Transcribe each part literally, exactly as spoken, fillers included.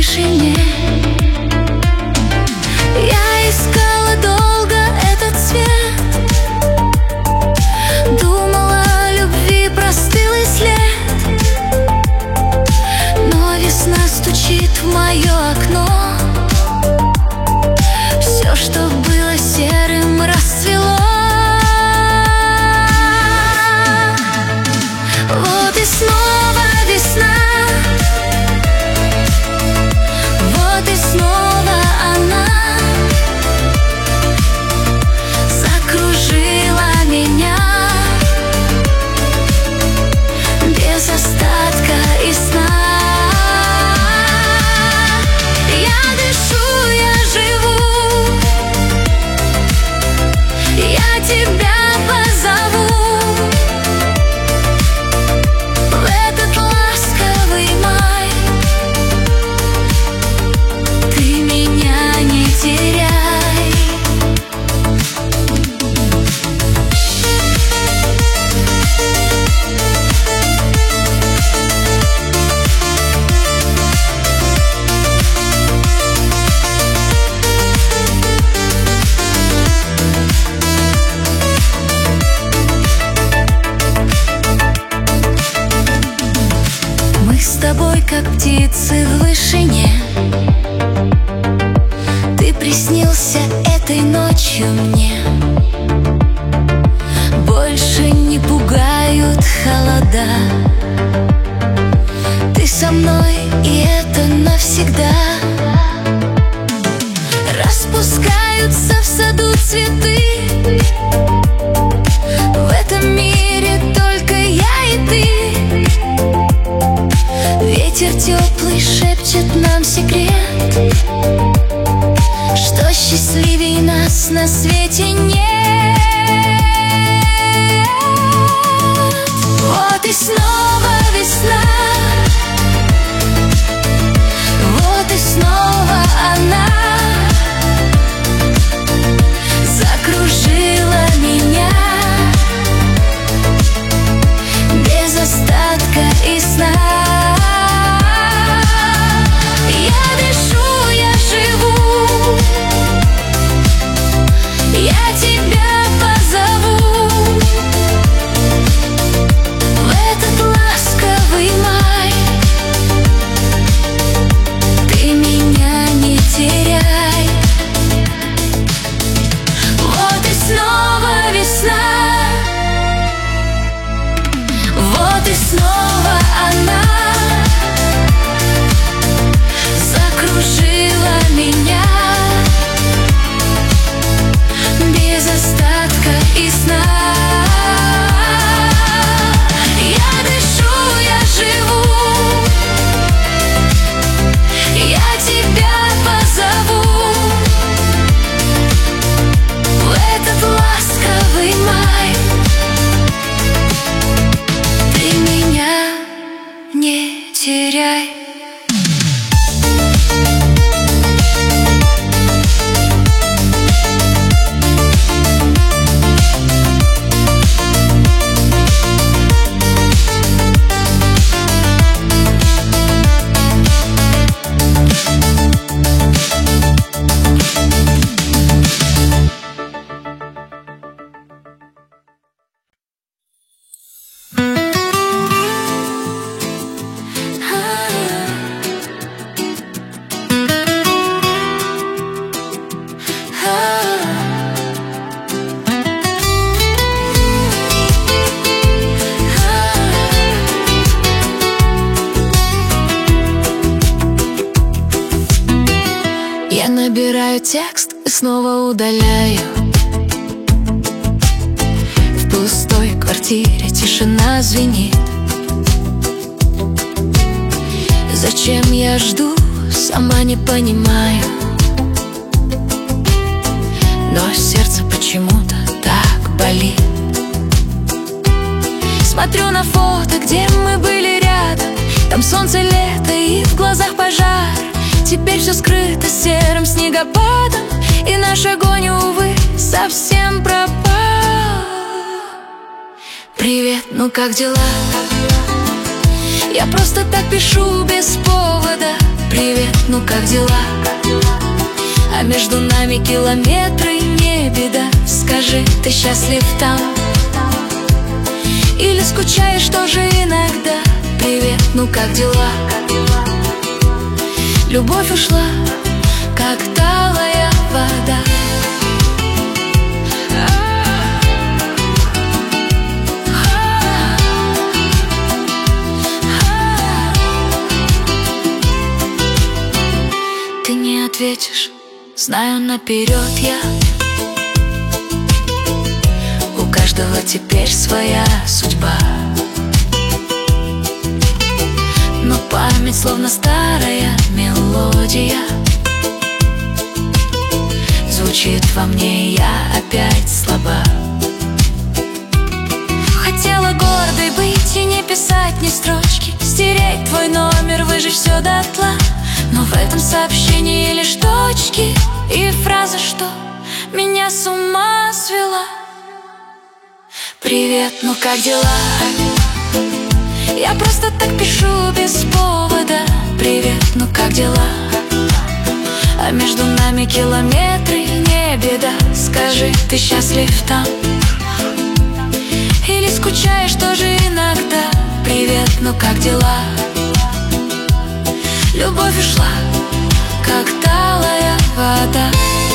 тишине. Я искала долго этот свет, думала, о любви простыл и след. Но весна стучит в мое окно, все, что было серым, расцвело. Вот и снова весна, вот и снова она закружила меня без остатка и сна. Я дышу, я живу, я тебя позову в этот ласковый май. Ты меня не теряй. Мы с тобой как птицы в вышине. Ты приснился этой ночью мне. Больше не пугают холода. Ты со мной, и это навсегда. Распускаются в саду цветы. В этом мире только я и ты. Ветер теплый шепчет нам секрет, что счастливей нас на свете нет. Вот и снова весна, вот и снова она закружила меня без остатка и сна. Я дышу, я живу, я тебя позову в этот ласковый май. Ты меня не теряй. Вот и снова весна, вот и снова она закружила меня без остатка и сна. Я дышу, я живу, я тебя позову в этот ласковый май. Ты меня не теряй. Я набираю текст и снова удаляю. В пустой квартире тишина звенит. Зачем я жду, сама не понимаю. Но сердце почему-то так болит. Смотрю на фото, где мы были рядом. Там солнце, лето и в глазах пожар. Теперь все скрыто серым снегопадом, и наш огонь, увы, совсем пропал. Привет, ну как дела? Я просто так пишу без повода: привет, ну как дела? А между нами километры, не беда. Скажи, ты счастлив там? Или скучаешь тоже иногда? Привет, ну как дела? Любовь ушла, как талая вода. Ты не ответишь, знаю наперед я. У каждого теперь своя судьба, но память словно старая мелодия звучит во мне, и я опять слаба. Хотела гордой быть и не писать ни строчки, стереть твой номер, выжечь все дотла. Но в этом сообщении лишь точки и фраза, что меня с ума свела. Привет, ну как дела? Я просто так пишу без повода: привет, ну как дела? А между нами километры, не беда. Скажи, ты счастлив там? Или скучаешь тоже иногда? Привет, ну как дела? Любовь ушла, как талая вода.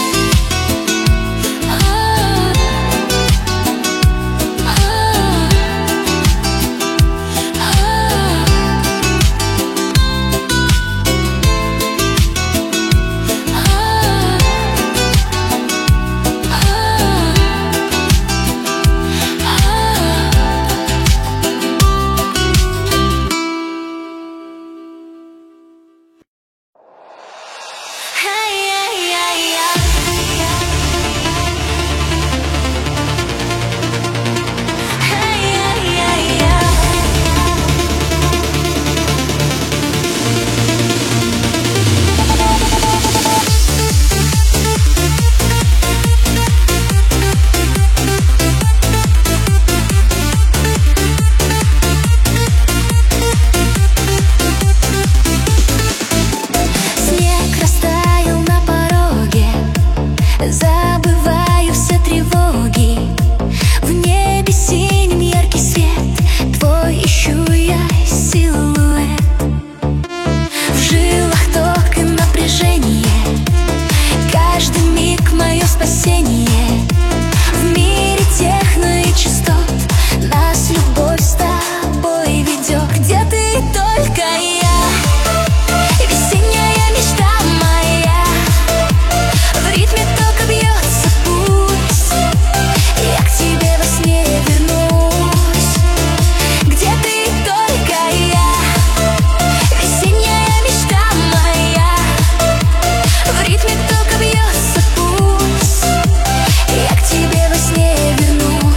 Забываю все тревоги. В небе синим яркий свет, твой ищу я силуэт. В жилах ток и напряжение, каждый миг мое спасение. В мире техно и частот нас любовь с тобой ведет. Где ты, только я, весенняя мечта моя. В ритме только бьется пульс, я к тебе во сне вернусь. Где ты, только я, весенняя мечта моя. В ритме только бьется пульс, я к тебе во сне вернусь.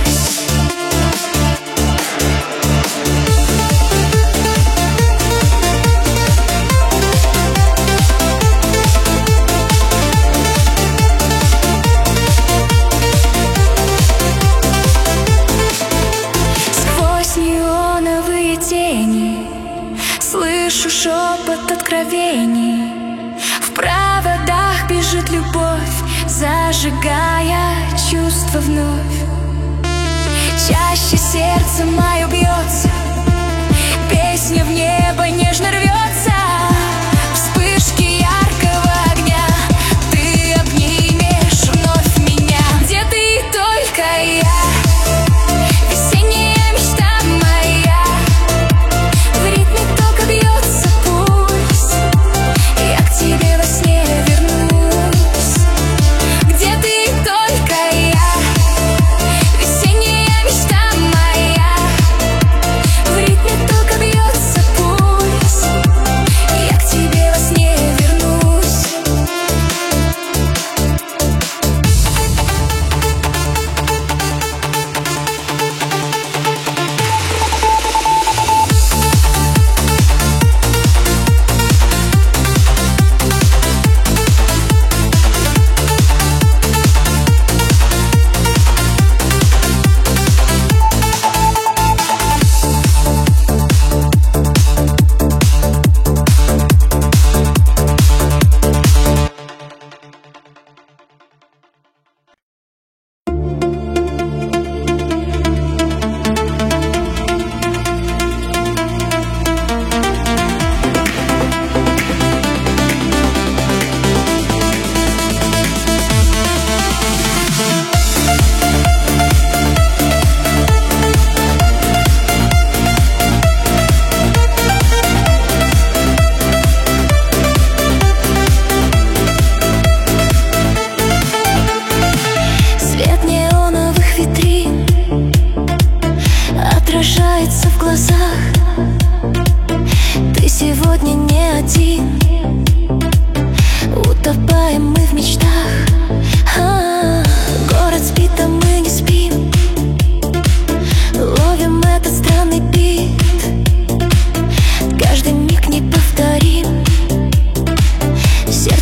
Сквозь неоновые тени слышу шепот откровений. В проводах бежит любовь, зажигая чувства вновь. Чаще сердце мое бьется, песня в небо нежно рвется. Вспышки яркого огня, ты обнимешь вновь меня. Где ты, только я, весенняя мечта моя. В ритме только бьется пульс, я к тебе во сне вернусь. Где ты, только я, весенняя мечта моя. В ритме только бьется пульс,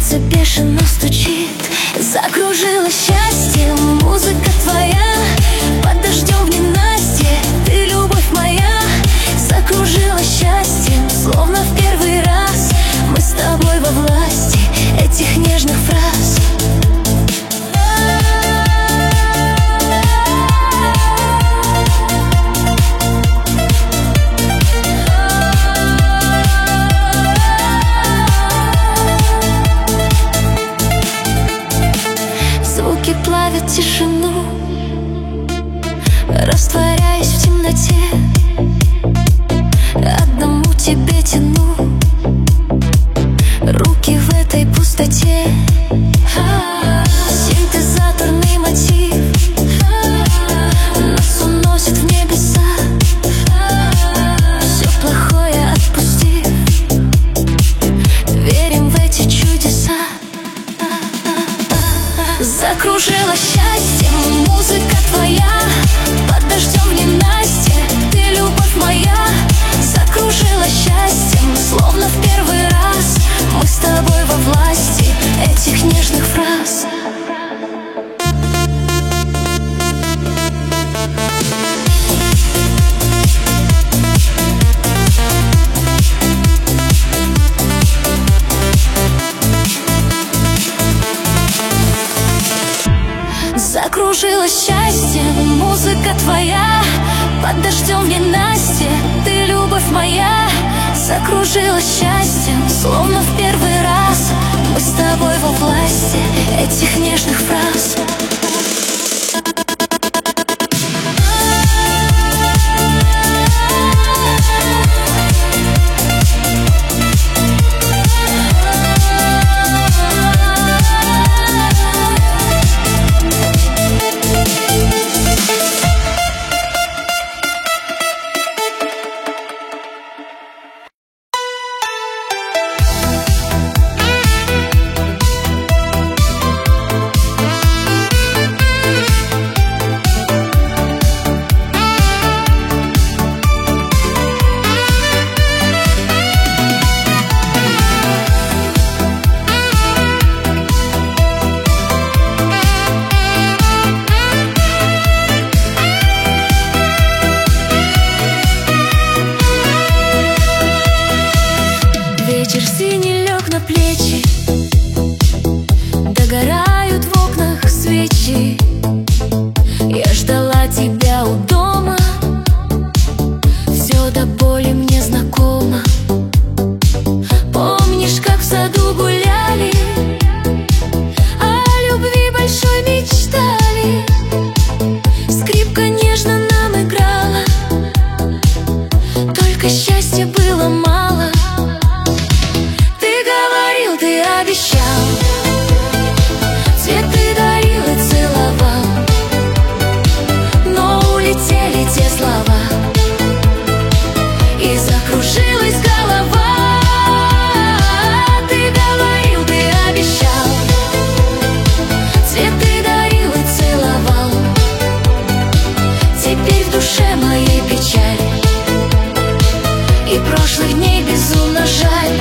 сердце бешено стучит. Закружилось счастье, музыка твоя, под дождем в ненастье, ты любовь моя. Закружилось счастье, словно в первый раз, мы с тобой во власти этих нежных фраз. Звуки плавят тишину, растворяясь в темноте. Одному тебе тяну руки в этой пустоте. Синтезаторный мотив нас уносит в небеса, все плохое отпустив, верим в эти чудеса. Закружилось счастье, музыка твоя, под дождем в ненастье, ты любовь моя. Закружилось счастьем, словно в первый раз, мы с тобой во власти этих нежных фраз. Закружилось счастье, музыка твоя, под дождем в ненастье, ты любовь моя. Закружилось счастье, словно в первый раз, мы с тобой во власти этих нежных фраз. Вечер синий лег на плечи, догорают в окнах свечи. Я ждала тебя у дома, все до боли мне знакомо. Помнишь, как в саду гуляли, о любви большой мечтали, скрипка нежно нам играла, только счастья было мало. Ты обещал, цветы дарил и целовал, но улетели те слова, и закружилась голова. Ты говорил, ты обещал, цветы дарил и целовал, теперь в душе моей печаль, и прошлых дней безумно жаль.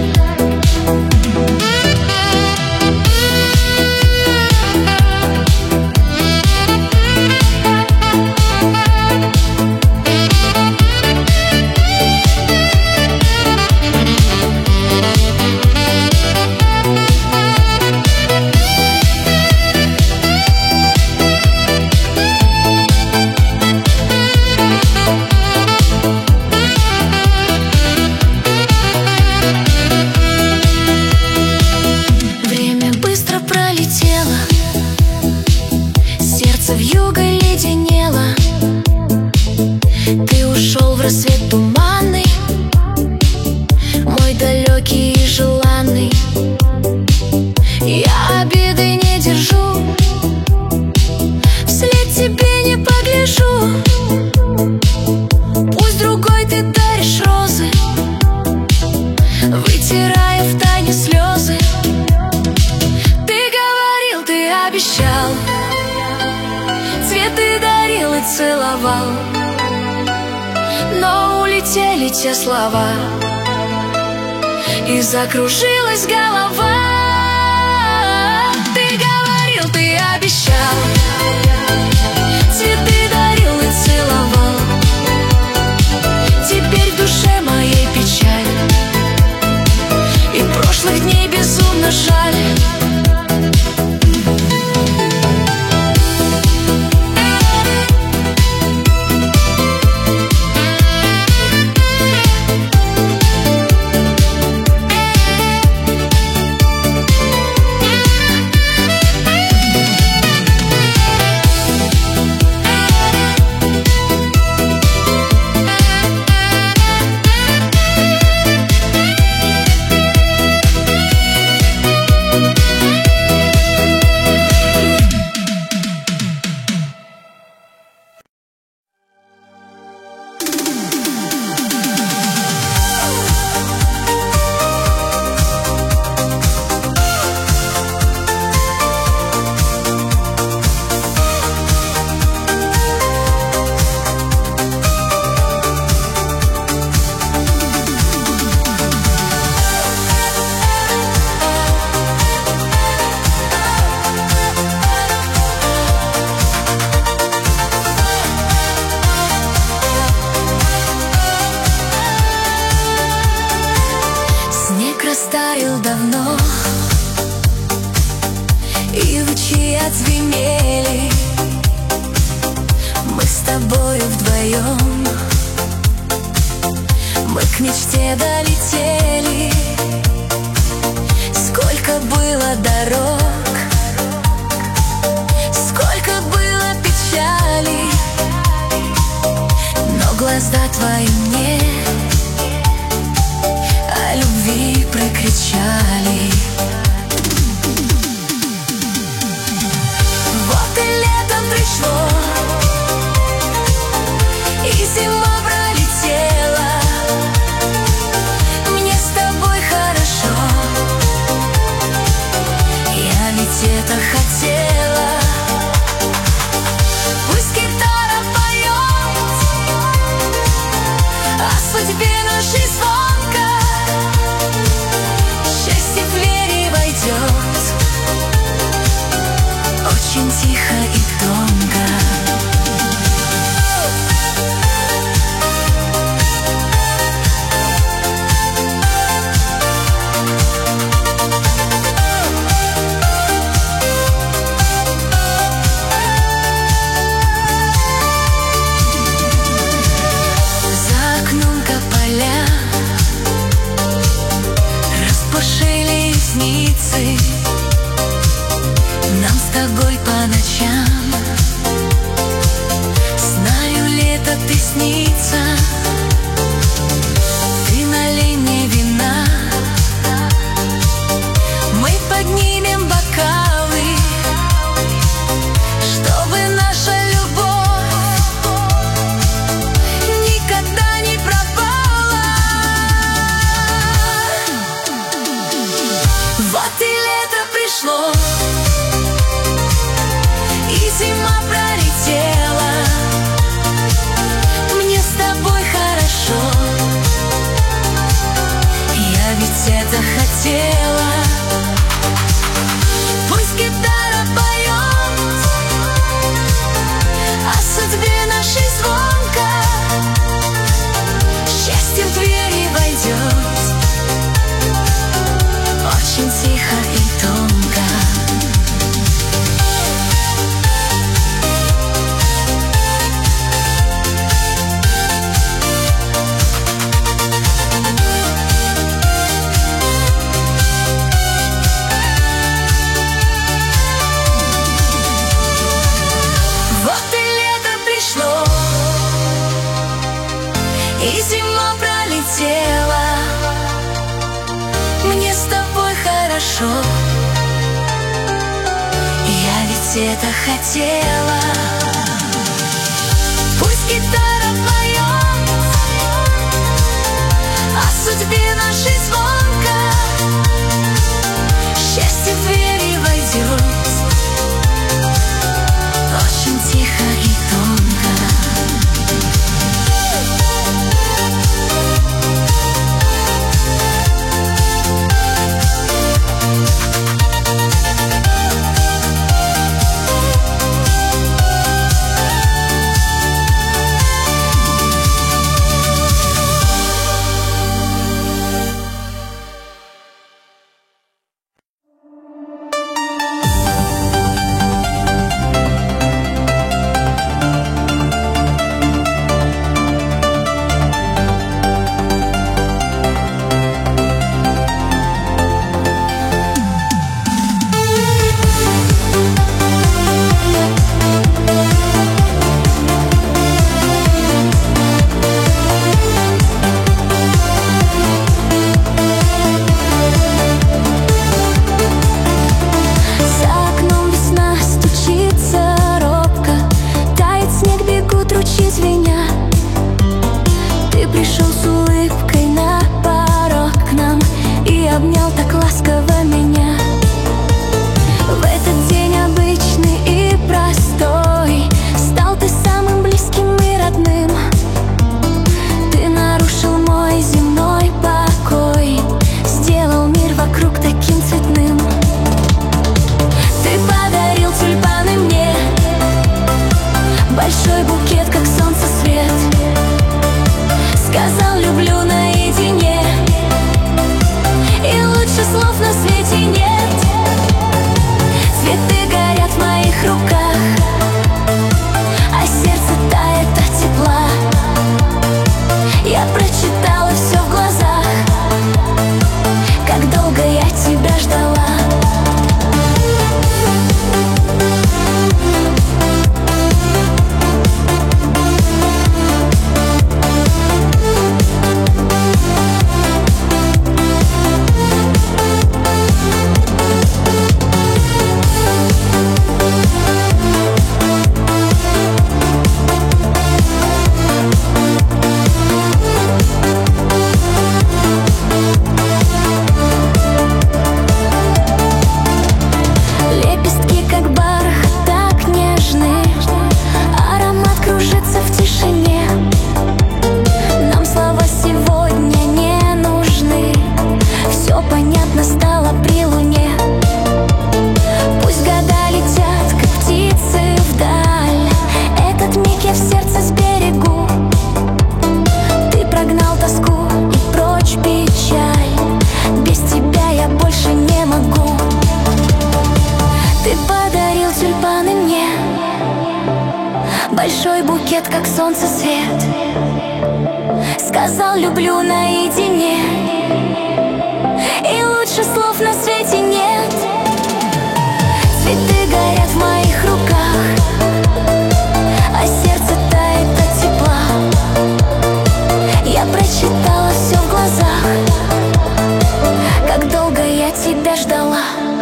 Вьюга леденела, ты ушел в рассвет туманный, мой далекий и желанный. Я обиды не держу, вслед тебе не погляжу. Пусть другой ты даришь розы, вытирая в тайне слезы. Ты говорил, ты обещал, цветы дарил и целовал, но улетели те слова, и закружилась голова. дней безумно жаль. Растаял давно, и лучи отзвенели. Мы с тобою вдвоем, мы к мечте долетели. Сколько было дорог, сколько было печали, но глаза твои мне о любви прокричали. Вот и лето пришло, и зима пролетела. Мне с тобой хорошо, я ведь это хотела. Пусть гитара поет о судьбе нашей звонко, счастье в двери войдет очень тихо и тонко. За окном тополя распушили ресницы. Нам с тобой по ночам, знаю, лето ты снится. Ты налей мне вина, мы поднимем бокалы, чтобы наша любовь никогда не пропала. Вот и лето пришло, и зима пролетела. Мне с тобой хорошо, я ведь это хотела. Пусть гитара поет о судьбе нашей звонко, счастье в двери войдет очень тихо и тонко. Вот и лето пришло, и зима пролетела. Мне с тобой хорошо, я ведь это хотела. Пусть гитара поет о судьбе нашей звонко, счастье в двери войдет очень тихо и тонко. большой букет, как солнце свет. Сказал люблю наедине, и лучше слов на свете нет. Цветы горят в моих руках, а сердце тает от тепла. Я прочитала все в глазах, как долго я тебя ждала.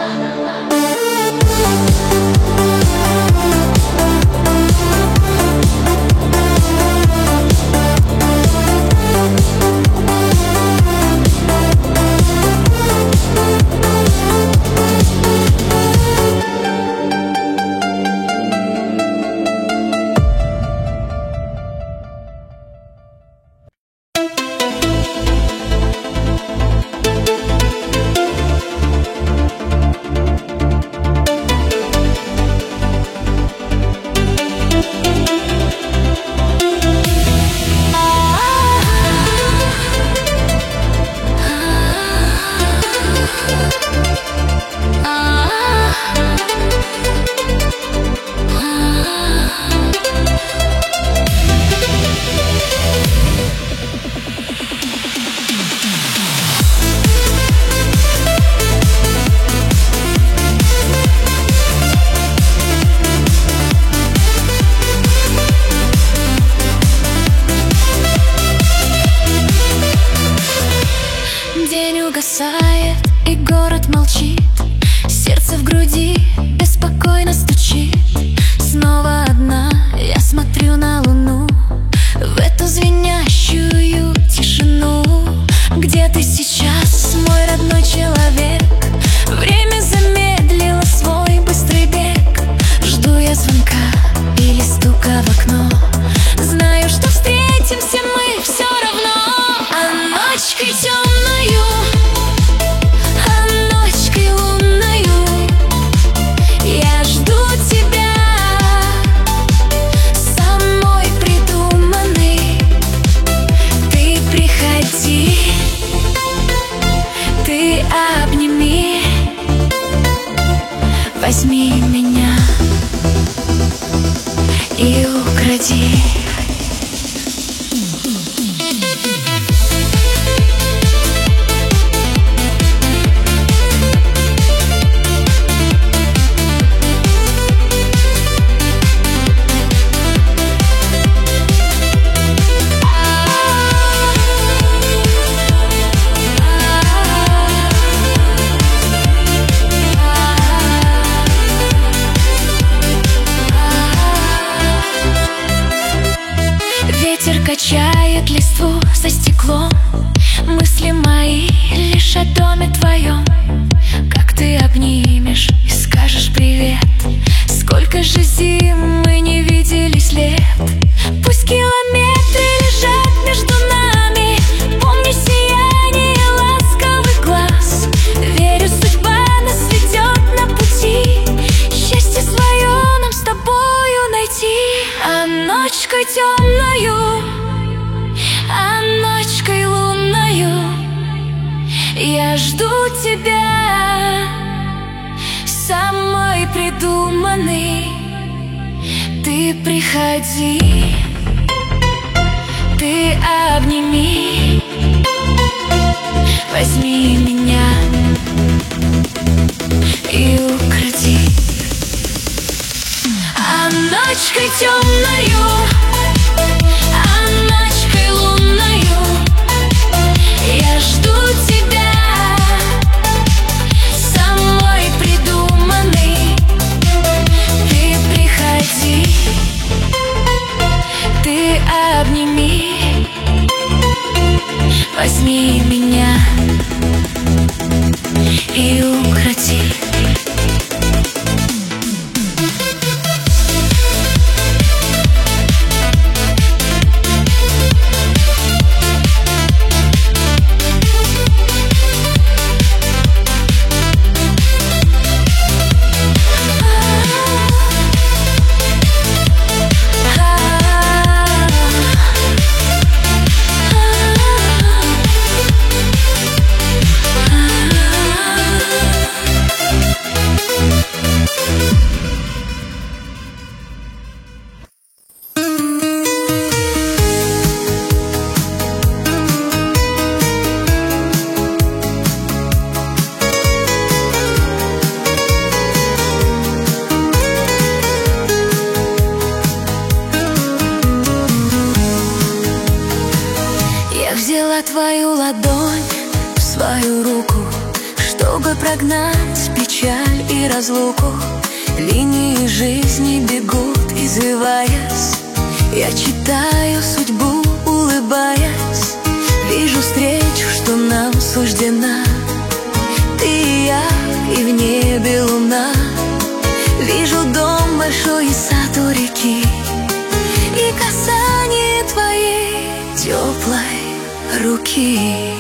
И город молчит, сердце в груди беспокойно стучит. Снова одна я смотрю на луну, в эту звенящую тишину. Где ты сейчас, мой родной человек? Время замедлило свой быстрый бег. Жду я звонка или стука в окно. Знаю, что встретимся мы все равно. А ночкой темною, возьми меня и укради. Ветер качает листву за стеклом. Мысли мои лишь о доме твоем. Как ты обнимешь и скажешь привет. Сколько же зим мы не виделись лет. Пусть километры лежат между нами. Помни сияние ласковых глаз. Верю, судьба нас ведет на пути. Счастье свое нам с тобою найти. А ночкой темною, а ночкой лунною я жду тебя, самой придуманный. Ты приходи, ты обними, возьми меня и укради. А ночкой темною, а ночкой лунною я жду тебя, самой придуманный. Ты приходи, ты обними, возьми меня и укради. догнать печаль и разлуку. Линии жизни бегут, извиваясь. Я читаю судьбу, улыбаясь. Вижу встречу, что нам суждена. Ты и я, и в небе луна. Вижу дом большой и сад у реки, и касание твоей теплой руки.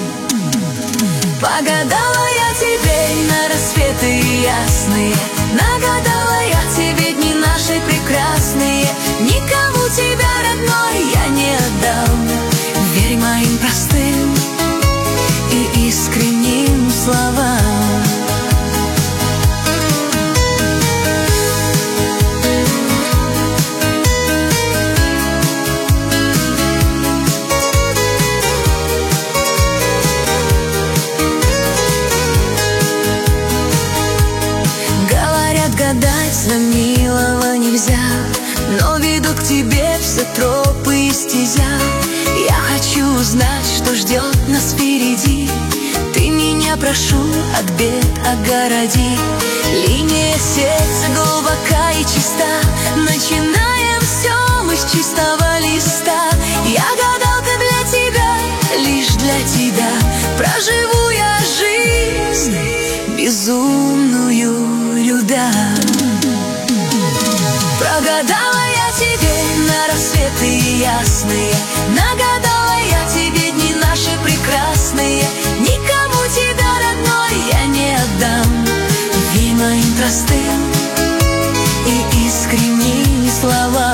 Погадала я тебе на рассветы ясные, нагадала я тебе дни наши прекрасные. Никому тебя, родной, я не отдам. Верь моим простым и искренним словам. Гадать за милого нельзя, но ведут к тебе все тропы и стезя. Я хочу узнать, что ждет нас впереди. Ты меня, прошу, от бед огороди. Линия сердца глубока и чиста. Начинаем все мы с чистого листа. Я гадалка для тебя, лишь для тебя. Проживу я жизнь безумную, любя. Прогадала я тебе на рассветы ясные, нагадала я тебе дни наши прекрасные. Никому тебя, родной, я не отдам. Верь моим простым и искренним словам.